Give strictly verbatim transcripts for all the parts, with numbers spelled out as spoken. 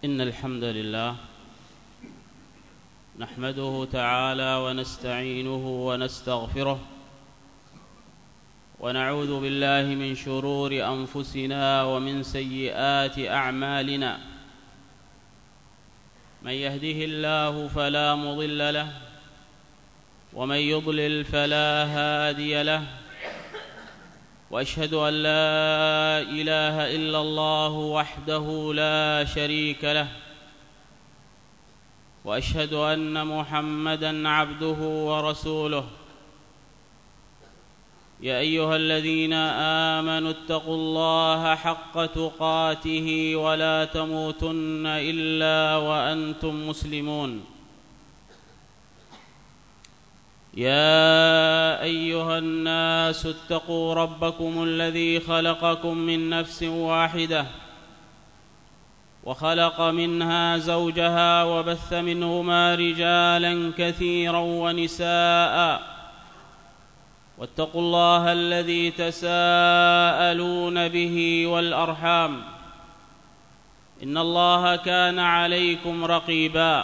إن الحمد لله نحمده تعالى ونستعينه ونستغفره ونعوذ بالله من شرور أنفسنا ومن سيئات أعمالنا. من يهده الله فلا مضل له ومن يضلل فلا هادي له، وأشهد أن لا إله إلا الله وحده لا شريك له، وأشهد أن محمدًا عبده ورسوله. يا أيها الذين آمنوا اتقوا الله حق تقاته ولا تموتن إلا وأنتم مسلمون. يا أيها الناس اتقوا ربكم الذي خلقكم من نفس واحدة وخلق منها زوجها وبث منهما رجالا كثيرا ونساء، واتقوا الله الذي تساءلون به والأرحام، إن الله كان عليكم رقيبا.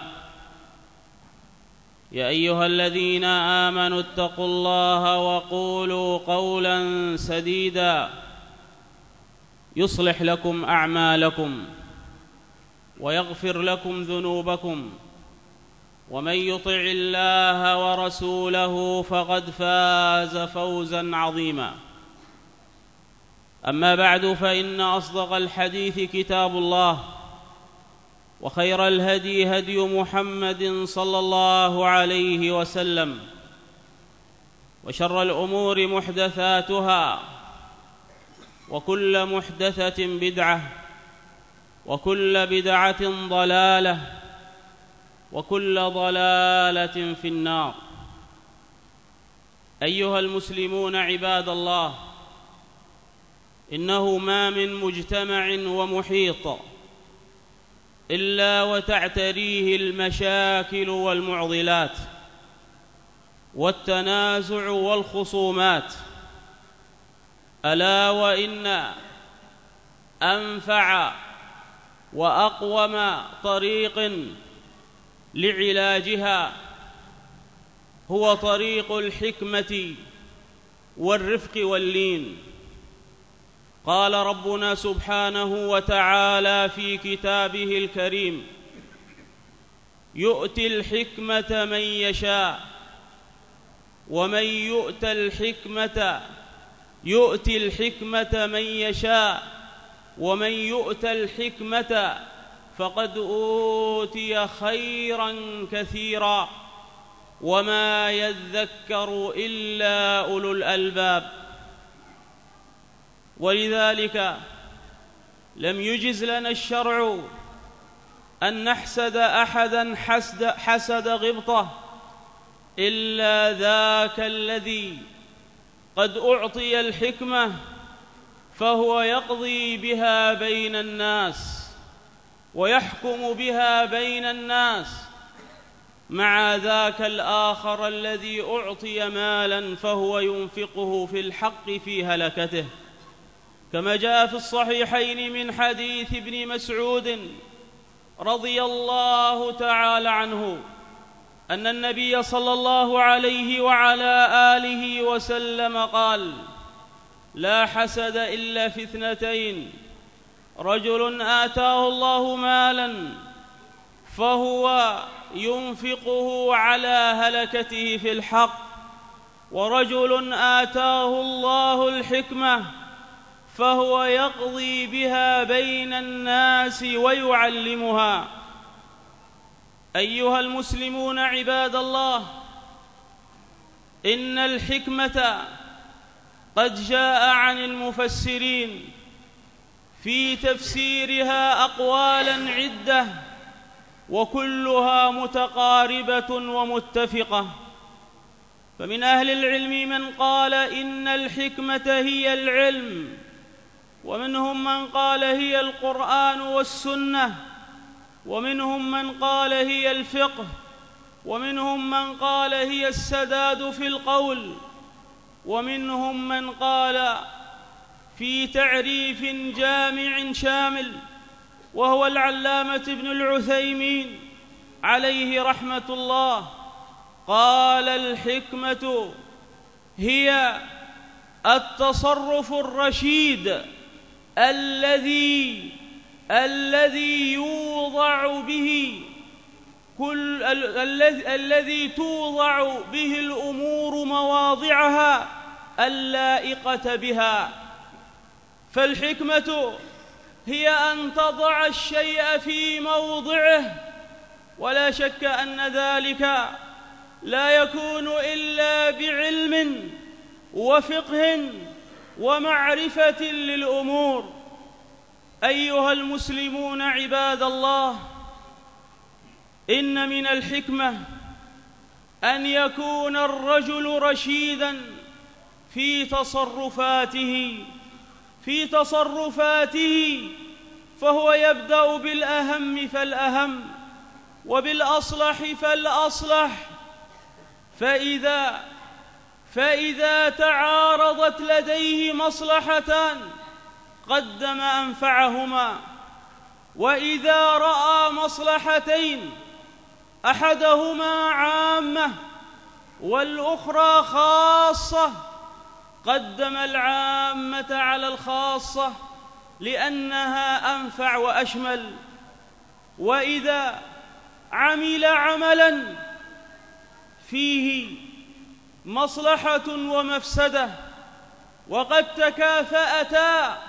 يا أيها الذين آمنوا اتقوا الله وقولوا قولا سديدا يصلح لكم أعمالكم ويغفر لكم ذنوبكم، ومن يطع الله ورسوله فقد فاز فوزا عظيما. أما بعد، فإن أصدق الحديث كتاب الله، وخير الهدي هدي محمد صلى الله عليه وسلم، وشر الأمور محدثاتها، وكل محدثة بدعة، وكل بدعة ضلالة، وكل ضلالة في النار. أيها المسلمون عباد الله، إنه ما من مجتمع ومحيط إلا وتعتريه المشاكل والمعضلات والتنازع والخصومات، ألا وإن أنفع وأقوم طريق لعلاجها هو طريق الحكمة والرفق واللين. قال ربنا سبحانه وتعالى في كتابه الكريم: يؤتي الحكمة من يشاء، ومن يؤت الحكمة يؤتي الحكمة من يشاء ومن يؤت الحكمة فقد أوتي خيرا كثيرا وما يذكر إلا أولو الألباب. ولذلك لم يجز لنا الشرع أن نحسد أحدا حسد, حسد غبطة إلا ذاك الذي قد أعطي الحكمة فهو يقضي بها بين الناس ويحكم بها بين الناس، مع ذاك الآخر الذي أعطي مالا فهو ينفقه في الحق في هلكته، كما جاء في الصحيحين من حديث ابن مسعود رضي الله تعالى عنه أن النبي صلى الله عليه وعلى آله وسلم قال: لا حسد إلا في اثنتين: رجل آتاه الله مالا فهو ينفقه على هلكته في الحق، ورجل آتاه الله الحكمة فهو يقضي بها بين الناس ويعلمها. أيها المسلمون عباد الله، إن الحكمة قد جاء عن المفسرين في تفسيرها أقوالا عدة، وكلها متقاربة ومتفقة. فمن أهل العلم من قال إن الحكمة هي العلم، ومنهم من قال هي القرآن والسنة، ومنهم من قال هي الفقه، ومنهم من قال هي السداد في القول، ومنهم من قال في تعريف جامع شامل، وهو العلامة ابن العثيمين عليه رحمة الله، قال: الحكمة هي التصرف الرشيد الذي الذي يوضع به كل الذي الذي توضع به الأمور مواضعها اللائقة بها. فالحكمة هي أن تضع الشيء في موضعه، ولا شك أن ذلك لا يكون إلا بعلم وفقه ومعرفة للأمور. أيها المسلمون عباد الله، إن من الحكمة أن يكون الرجل رشيداً في تصرفاته في تصرفاته فهو يبدأ بالأهم فالأهم، وبالأصلح فالأصلح. فإذا فإذا تعارضت لديه مصلحتان قدم أنفعهما، وإذا رأى مصلحتين أحدهما عامة والأخرى خاصة قدم العامة على الخاصة لأنها أنفع وأشمل. وإذا عمل عملاً فيه مصلحة ومفسدة وقد تكافأتا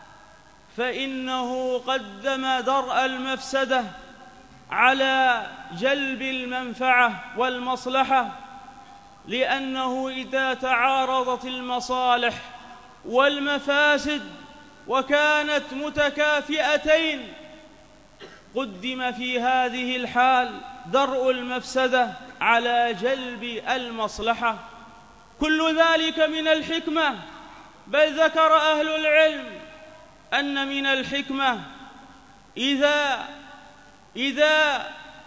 فإنه قدم درء المفسدة على جلب المنفعة والمصلحة، لأنه إذا تعارضت المصالح والمفاسد وكانت متكافئتين قدم في هذه الحال درء المفسدة على جلب المصلحة. كل ذلك من الحكمة، بل ذكر أهل العلم أن من الحكمة إذا إذا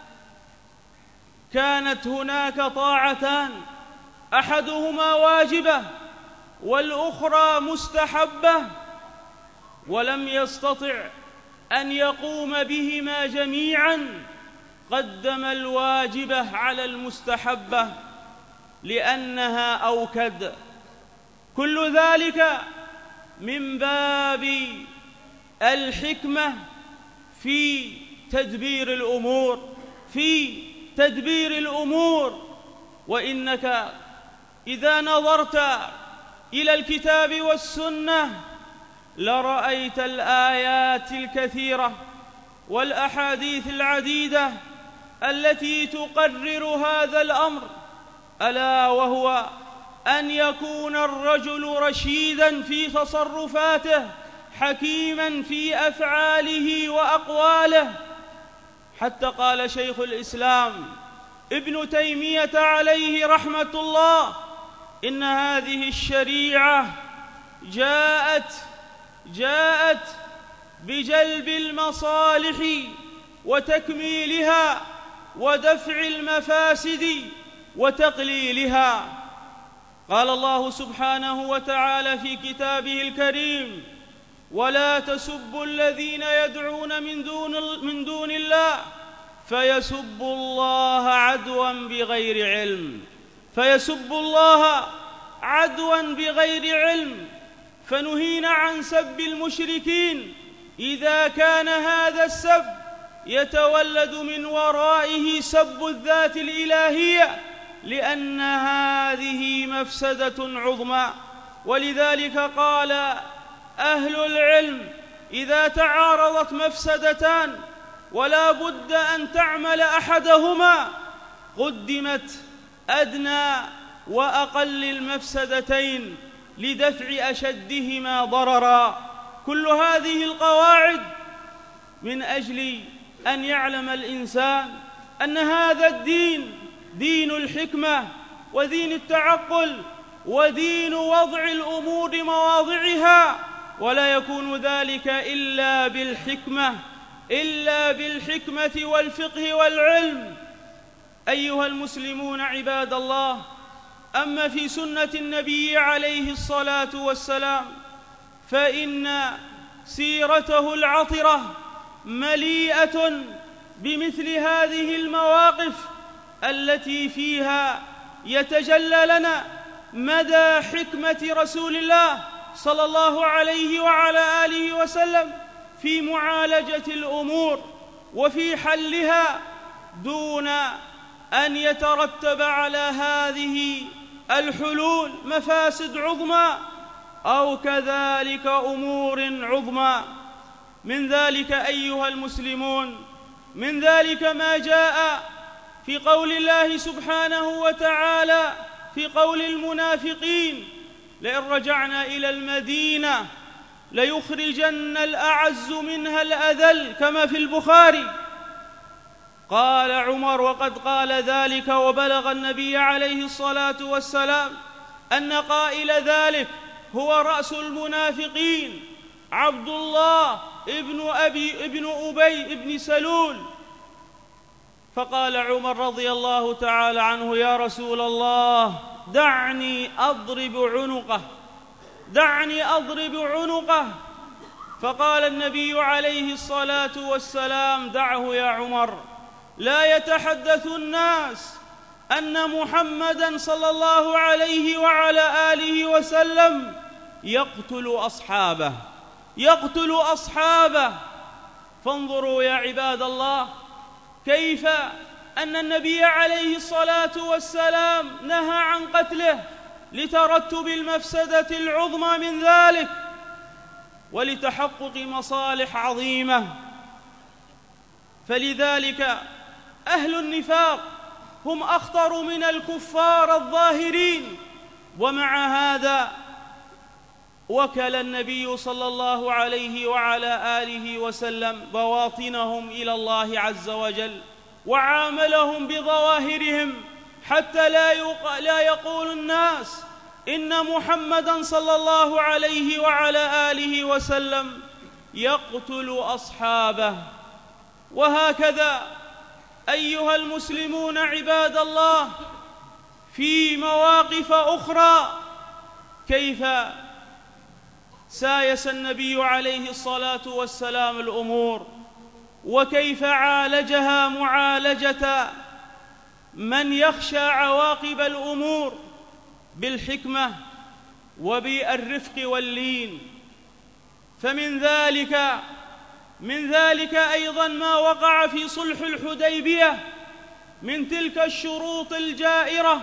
كانت هناك طاعتان أحدهما واجبة والأخرى مستحبة ولم يستطع أن يقوم بهما جميعاً قدم الواجبة على المستحبة لأنها أوكد. كل ذلك من باب الحكمة في تدبير الأمور في تدبير الأمور. وإنك إذا نظرت إلى الكتاب والسنة لرأيت الآيات الكثيرة والأحاديث العديدة التي تقرر هذا الأمر، ألا وهو أن يكون الرجل رشيداً في تصرفاته حكيماً في أفعاله وأقواله. حتى قال شيخ الإسلام ابن تيمية عليه رحمة الله: إن هذه الشريعة جاءت جاءت بجلب المصالح وتكميلها ودفع المفاسد وتقليلها. قال الله سبحانه وتعالى في كتابه الكريم: ولا تسبوا الذين يدعون من دون, من دون الله فيسبوا الله عدوا بغير علم فيسبوا الله عدوا بغير علم فنهينا عن سب المشركين إذا كان هذا السب يتولد من ورائه سب الذات الإلهية، لأن هذه مفسدة عظمى. ولذلك قال أهل العلم: إذا تعارضت مفسدتان ولا بد أن تعمل أحدهما قدمت أدنى وأقل المفسدتين لدفع أشدهما ضررا. كل هذه القواعد من أجل أن يعلم الإنسان أن هذا الدين دين الحكمة ودين التعقل ودين وضع الأمور مواضعها، ولا يكون ذلك إلا بالحكمة إلا بالحكمة والفقه والعلم. أيها المسلمون عباد الله، أما في سنة النبي عليه الصلاة والسلام فإن سيرته العطرة مليئة بمثل هذه المواقف التي فيها يتجلى لنا مدى حكمة رسول الله صلى الله عليه وعلى آله وسلم في معالجة الأمور وفي حلها دون أن يترتب على هذه الحلول مفاسد عظمى أو كذلك أمور عظمى. من ذلك أيها المسلمون، من ذلك ما جاء في قول الله سبحانه وتعالى في قول المنافقين: لئن رجعنا إلى المدينة ليخرجن الأعز منها الأذل، كما في البخاري. قال عمر وقد قال ذلك وبلغ النبي عليه الصلاة والسلام أن قائل ذلك هو رأس المنافقين عبد الله ابن أبي ابن أبي ابن سلول. فقال عمر رضي الله تعالى عنه: يا رسول الله دعني أضرب عنقه دعني أضرب عنقه. فقال النبي عليه الصلاة والسلام: دعه يا عمر، لا يتحدث الناس أن محمدًا صلى الله عليه وعلى آله وسلم يقتل أصحابه يقتل أصحابه. فانظروا يا عباد الله كيف أن النبي عليه الصلاة والسلام نهى عن قتله لترتب المفسدة العظمى من ذلك ولتحقق مصالح عظيمة. فلذلك أهل النفاق هم أخطر من الكفار الظاهرين، ومع هذا وكل النبي صلى الله عليه وعلى آله وسلم بواطنهم إلى الله عز وجل وعاملهم بظواهرهم حتى لا يقول الناس إن محمدًا صلى الله عليه وعلى آله وسلم يقتل أصحابه. وهكذا أيها المسلمون عباد الله في مواقف أخرى كيف سايس النبي عليه الصلاة والسلام الأمور وكيف عالجها معالجة من يخشى عواقب الأمور بالحكمة وبالرفق واللين. فمن ذلك من ذلك أيضا ما وقع في صلح الحديبية من تلك الشروط الجائرة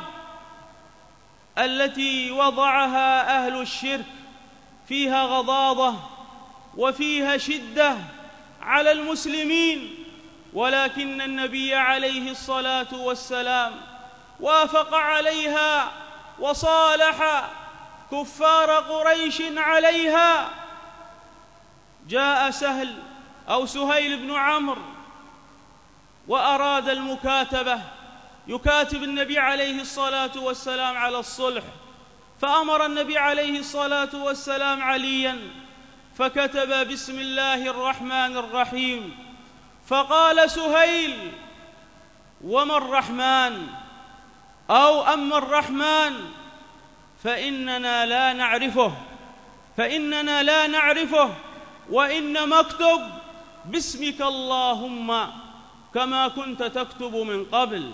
التي وضعها أهل الشرك، فيها غضاضة وفيها شدة على المسلمين، ولكن النبي عليه الصلاة والسلام وافق عليها وصالح كفار قريش عليها. جاء سهل أو سهيل بن عمرو وأراد المكاتبة، يكاتب النبي عليه الصلاة والسلام على الصلح، فأمر النبي عليه الصلاة والسلام عليا فكتب بسم الله الرحمن الرحيم. فقال سهيل: وما الرحمن؟ أو أما الرحمن فإننا لا نعرفه فإننا لا نعرفه وإنما اكتب باسمك اللهم كما كنت تكتب من قبل.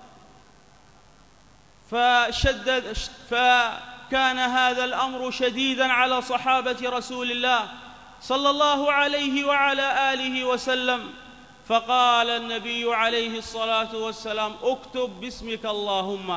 فشدد فكان هذا الأمر شديداً على صحابة رسول الله صلى الله عليه وعلى آله وسلم، فقال النبي عليه الصلاة والسلام: اكتب باسمك اللهم.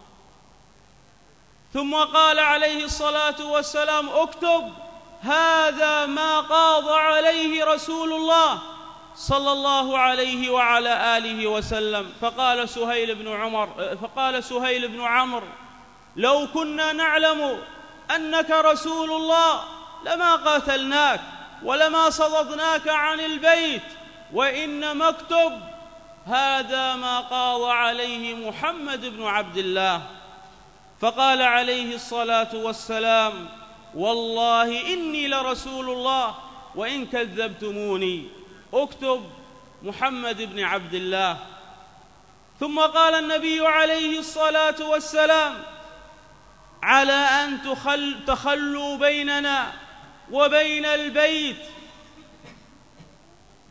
ثم قال عليه الصلاة والسلام: اكتب هذا ما قاض عليه رسول الله صلى الله عليه وعلى آله وسلم. فقال سهيل بن عمر فقال سهيل بن عمرو: لو كنا نعلم أنك رسول الله لما قاتلناك ولما صددناك عن البيت، وإنما اكتب هذا ما قاض عليه محمد بن عبد الله. فقال عليه الصلاة والسلام: والله إني لرسول الله وإن كذبتموني، اكتب محمد بن عبد الله. ثم قال النبي عليه الصلاة والسلام: على أن تخل تخلوا بيننا وبين البيت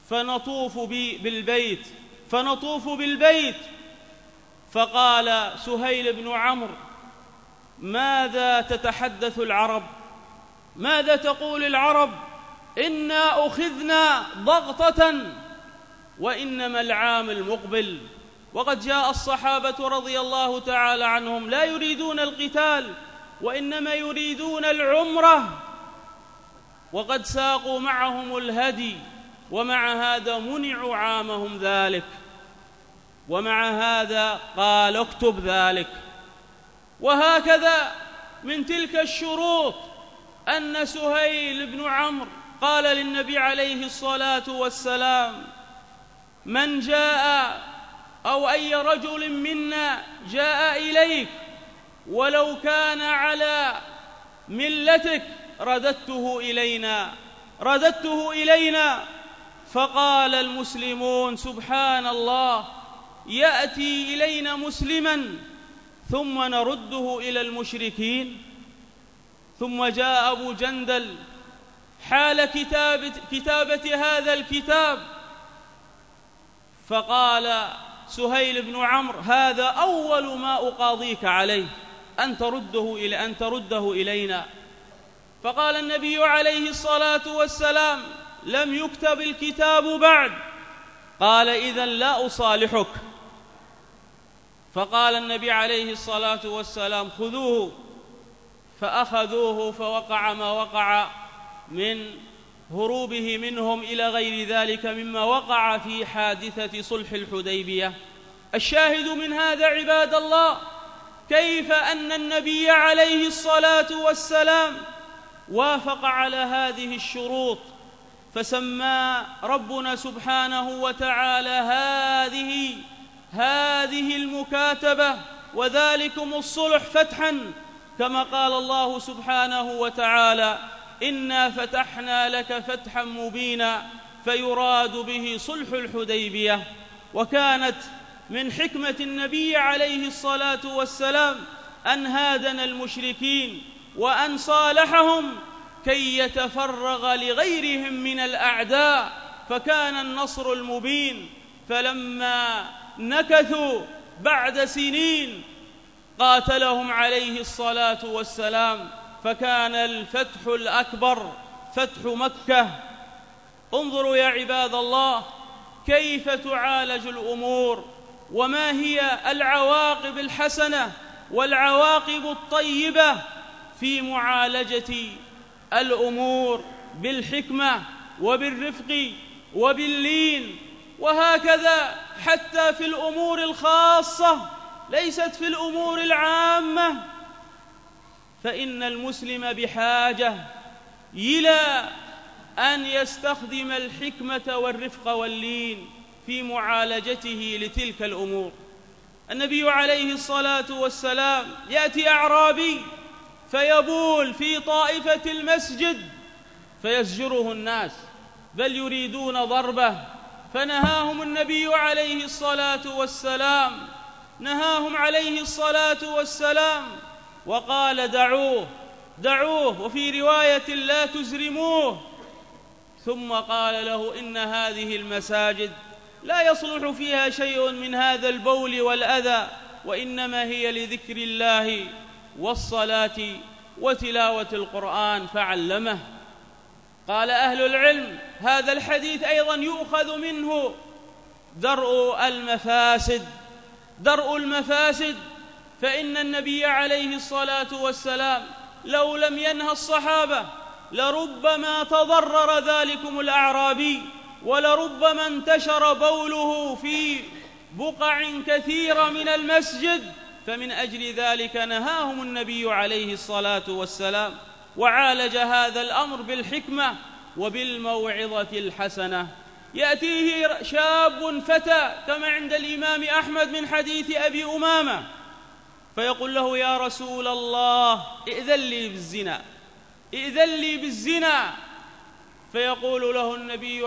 فنطوف بالبيت فنطوف بالبيت فقال سهيل بن عمرو: ماذا تتحدث العرب؟ ماذا تقول العرب؟ إنا أخذنا ضغطة وإنما العام المقبل. وقد جاء الصحابة رضي الله تعالى عنهم لا يريدون القتال وإنما يريدون العمرة، وقد ساقوا معهم الهدي، ومع هذا منعوا عامهم ذلك، ومع هذا قال: اكتب ذلك. وهكذا من تلك الشروط أن سهيل بن عمرو قال للنبي عليه الصلاة والسلام: من جاء أو أي رجل منا جاء إليك ولو كان على ملتك رددته إلينا رددته إلينا فقال المسلمون: سبحان الله، يأتي إلينا مسلما ثم نرده إلى المشركين. ثم جاء أبو جندل حال كتابة, كتابة هذا الكتاب فقال سهيل بن عمرو: هذا أول ما أقاضيك عليه، أن ترده إلى أن ترده إلينا. فقال النبي عليه الصلاة والسلام: لم يكتب الكتاب بعد. قال: إذن لا أصالحك. فقال النبي عليه الصلاة والسلام: خذوه. فأخذوه، فوقع ما وقع من هروبه منهم إلى غير ذلك مما وقع في حادثة صلح الحديبية. الشاهد من هذا عباد الله كيف أن النبي عليه الصلاة والسلام وافق على هذه الشروط، فسمى ربنا سبحانه وتعالى هذه هذه المكاتبة وذلكم الصلح فتحا، كما قال الله سبحانه وتعالى: إنا فتحنا لك فتحا مبينا، فيراد به صلح الحديبية. وكانت من حكمة النبي عليه الصلاة والسلام أن هادن المشركين وأن صالحهم كي يتفرغ لغيرهم من الأعداء، فكان النصر المبين. فلما نكثوا بعد سنين قاتلهم عليه الصلاة والسلام، فكان الفتح الأكبر فتح مكة. انظروا يا عباد الله كيف تعالج الأمور، وما هي العواقب الحسنة والعواقب الطيبة في معالجة الأمور بالحكمة وبالرفق وباللين. وهكذا حتى في الأمور الخاصة، ليست في الأمور العامة، فإن المسلم بحاجة إلى أن يستخدم الحكمة والرفق واللين في معالجته لتلك الأمور. النبي عليه الصلاة والسلام يأتي أعرابي فيبول في طائفة المسجد فيزجره الناس، بل يريدون ضربه، فنهاهم النبي عليه الصلاة والسلام نهاهم عليه الصلاة والسلام وقال: دعوه دعوه وفي رواية: لا تزرموه. ثم قال له: إن هذه المساجد لا يصلح فيها شيء من هذا البول والأذى، وإنما هي لذكر الله والصلاة وتلاوة القرآن، فعلمه. قال أهل العلم: هذا الحديث أيضا يؤخذ منه درء المفاسد درء المفاسد فإن النبي عليه الصلاة والسلام لو لم ينهى الصحابة لربما تضرر ذلكم الأعرابي، ولربما انتشر بوله في بقع كثيرة من المسجد، فمن أجل ذلك نهاهم النبي عليه الصلاة والسلام، وعالج هذا الأمر بالحكمة وبالموعظة الحسنة. يأتيه شاب فتى كما عند الإمام أحمد من حديث أبي أمامة فيقول له: يا رسول الله، ائذن لي بالزنا ائذن لي بالزنا فيقول له النبي،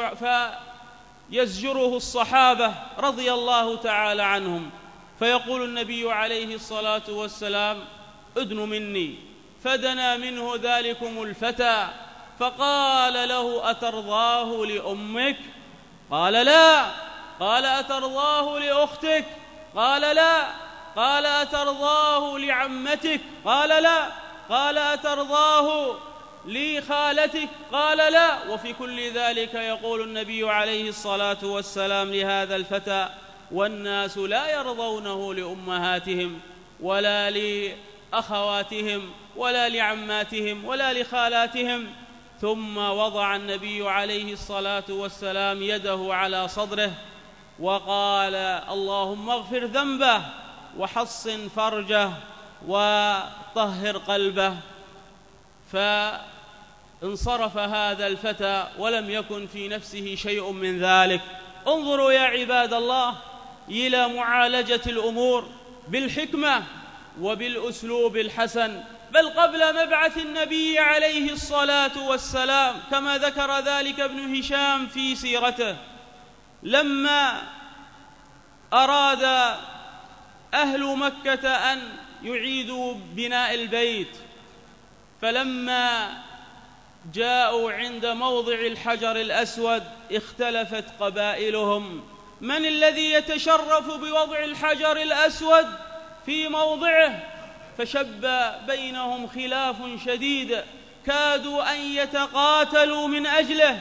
فيزجره الصحابة رضي الله تعالى عنهم، فيقول النبي عليه الصلاة والسلام: ادن مني. فدنا منه ذلكم الفتى فقال له: أترضاه لأمك؟ قال لا. قال أترضاه لأختك؟ قال لا. قال أترضاه لعمتك؟ قال لا. قال أترضاه لخالتك؟ قال لا. وفي كل ذلك يقول النبي عليه الصلاة والسلام لهذا الفتى: والناس لا يرضونه لأمهاتهم ولا لأخواتهم ولا لعماتهم ولا لخالاتهم. ثم وضع النبي عليه الصلاة والسلام يده على صدره وقال: اللهم اغفر ذنبه وحصن فرجه وطهر قلبه. فانصرف هذا الفتى ولم يكن في نفسه شيء من ذلك. انظروا يا عباد الله إلى معالجة الأمور بالحكمة وبالأسلوب الحسن، بل قبل مبعث النبي عليه الصلاة والسلام كما ذكر ذلك ابن هشام في سيرته، لما أراد أهل مكة أن يعيدوا بناء البيت، فلما جاءوا عند موضع الحجر الأسود اختلفت قبائلهم: من الذي يتشرف بوضع الحجر الأسود في موضعه؟ فشب بينهم خلاف شديد كادوا أن يتقاتلوا من أجله.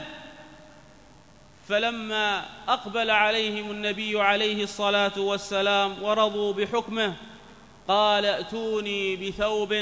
فلما أقبل عليهم النبي عليه الصلاة والسلام ورضوا بحكمه قال: ائتوني بثوب،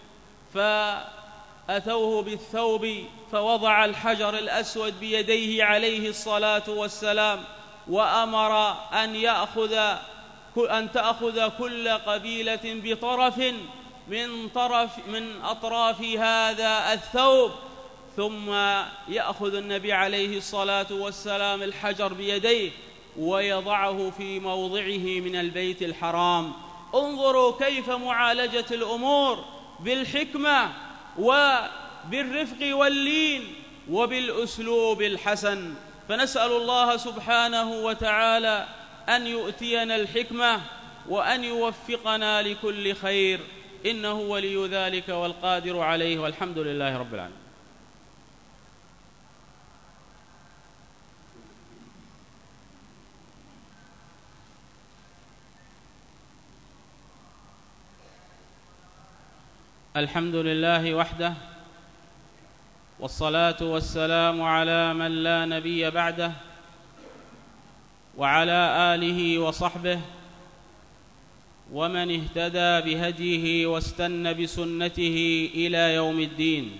فأتوه بالثوب فوضع الحجر الأسود بيديه عليه الصلاة والسلام، وأمر أن يأخذ أن تأخذ كل قبيلة بطرف من طرف من أطراف هذا الثوب، ثم يأخذ النبي عليه الصلاة والسلام الحجر بيديه ويضعه في موضعه من البيت الحرام. انظروا كيف معالجة الأمور بالحكمة وبالرفق واللين وبالأسلوب الحسن. فنسأل الله سبحانه وتعالى أن يؤتينا الحكمة وأن يوفقنا لكل خير، إنه ولي ذلك والقادر عليه، والحمد لله رب العالمين. الحمد لله وحده، والصلاة والسلام على من لا نبي بعده، وعلى آله وصحبه ومن اهتدى بهديه واستنى بسنته إلى يوم الدين.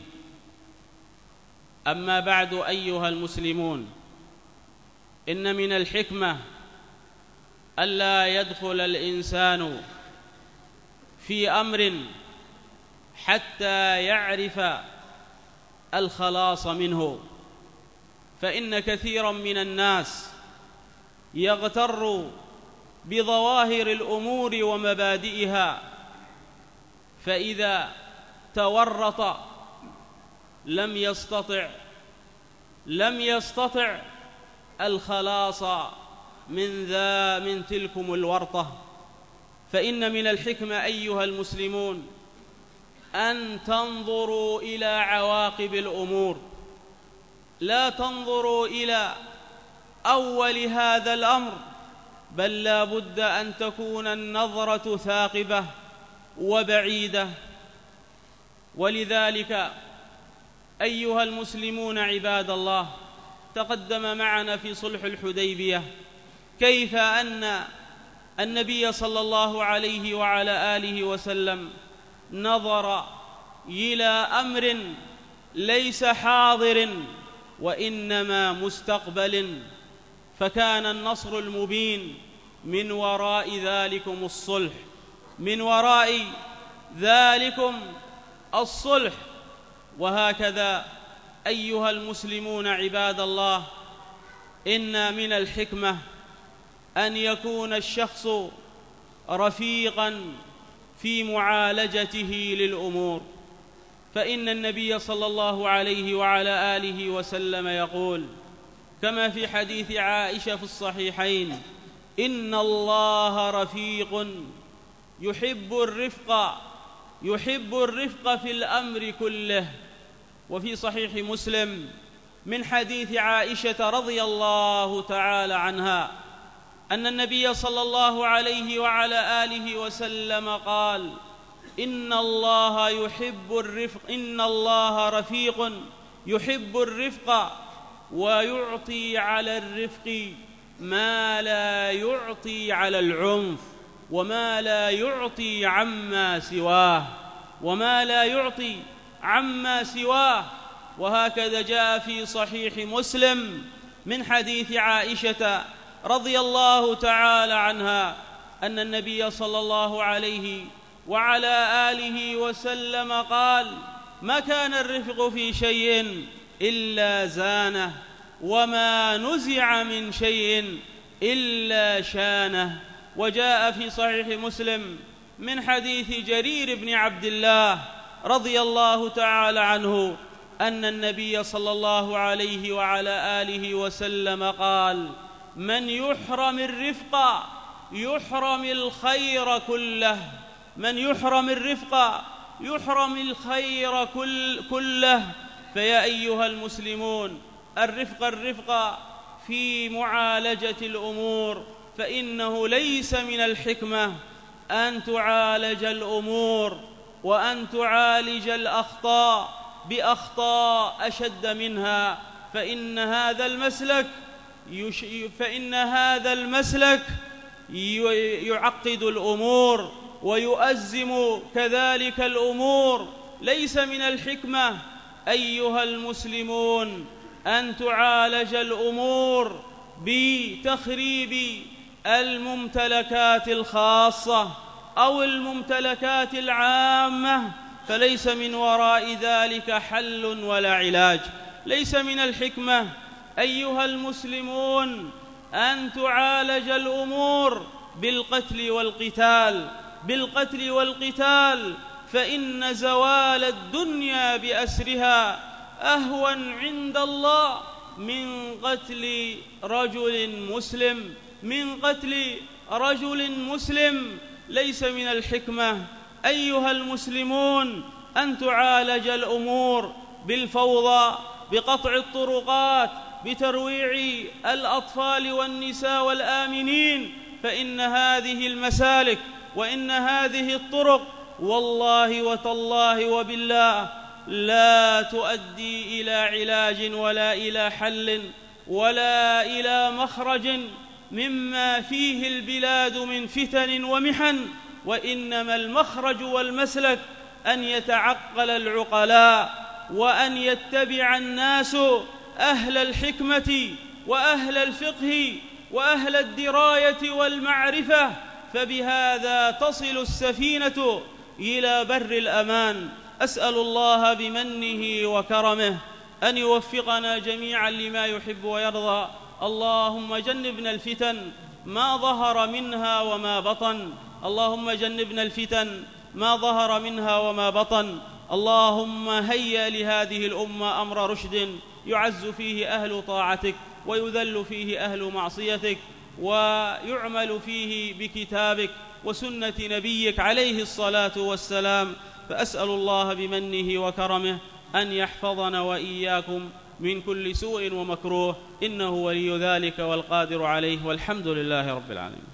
أما بعد أيها المسلمون، إن من الحكمة ألا يدخل الإنسان في أمر حتى يعرف الخلاص منه، فإن كثيرا من الناس يغتر بظواهر الأمور ومبادئها، فإذا تورط لم يستطع لم يستطع الخلاص من ذا من تلكم الورطة. فإن من الحكمة أيها المسلمون أن تنظروا إلى عواقب الأمور، لا تنظروا إلى أول هذا الأمر، بل لا بد أن تكون النظرة ثاقبة وبعيدة. ولذلك أيها المسلمون عباد الله، تقدم معنا في صلح الحديبية كيف أن النبي صلى الله عليه وعلى آله وسلم نظر إلى أمر ليس حاضر وإنما مستقبل، فكان النصر المبين من وراء ذلكم الصلح من وراء ذلكم الصلح. وهكذا أيها المسلمون عباد الله، إن من الحكمة أن يكون الشخص رفيقاً في معالجته للأمور، فإن النبي صلى الله عليه وعلى آله وسلم يقول كما في حديث عائشة في الصحيحين: إن الله رفيق يحب الرفق يحب الرفق في الأمر كله. وفي صحيح مسلم من حديث عائشة رضي الله تعالى عنها أن النبي صلى الله عليه وعلى آله وسلم قال: إن الله يحب الرفق إن الله رفيق يحب الرفق ويعطي على الرفق ما لا يعطي على العنف وما لا يعطي عما سواه وما لا يعطي عما سواه وهكذا جاء في صحيح مسلم من حديث عائشة رضي الله تعالى عنها أن النبي صلى الله عليه وعلى آله وسلم قال: ما كان الرفق في شيء إلا زانه وما نزع من شيء إلا شانه. وجاء في صحيح مسلم من حديث جرير بن عبد الله رضي الله تعالى عنه أن النبي صلى الله عليه وعلى آله وسلم قال: من يحرم الرفق يحرم الخير كله من يحرم الرفق يحرم الخير كل كله. فيا أيها المسلمون، الرفق الرفق في معالجة الأمور، فإنه ليس من الحكمة أن تعالج الأمور وأن تعالج الأخطاء بأخطاء أشد منها، فإن هذا المسلك يش... فإن هذا المسلك يعقد الأمور ويؤزم كذلك الأمور. ليس من الحكمة أيها المسلمون أن تعالج الأمور بتخريب الممتلكات الخاصة أو الممتلكات العامة، فليس من وراء ذلك حل ولا علاج. ليس من الحكمة أيها المسلمون أن تعالج الأمور بالقتل والقتال بالقتل والقتال فإن زوال الدنيا بأسرها أهون عند الله من قتل رجل مسلم من قتل رجل مسلم. ليس من الحكمة أيها المسلمون أن تعالج الأمور بالفوضى، بقطع الطرقات، بترويع الأطفال والنساء والآمنين، فإن هذه المسالك وإن هذه الطرق والله وتالله وبالله لا تؤدي إلى علاج ولا إلى حل ولا إلى مخرج مما فيه البلاد من فتن ومحن، وإنما المخرج والمسلك أن يتعقل العقلاء وأن يتبع الناس أهل الحكمة وأهل الفقه وأهل الدراية والمعرفة، فبهذا تصل السفينة إلى بر الأمان. أسأل الله بمنه وكرمه أن يوفقنا جميعا لما يحب ويرضى. اللهم جنبنا الفتن ما ظهر منها وما بطن اللهم جنبنا الفتن ما ظهر منها وما بطن. اللهم هيئ لهذه الأمة أمر رشد يعز فيه أهل طاعتك ويذل فيه أهل معصيتك، ويعمل فيه بكتابك وسنة نبيك عليه الصلاة والسلام. فأسأل الله بمنه وكرمه أن يحفظنا وإياكم من كل سوء ومكروه، إنه ولي ذلك والقادر عليه، والحمد لله رب العالمين.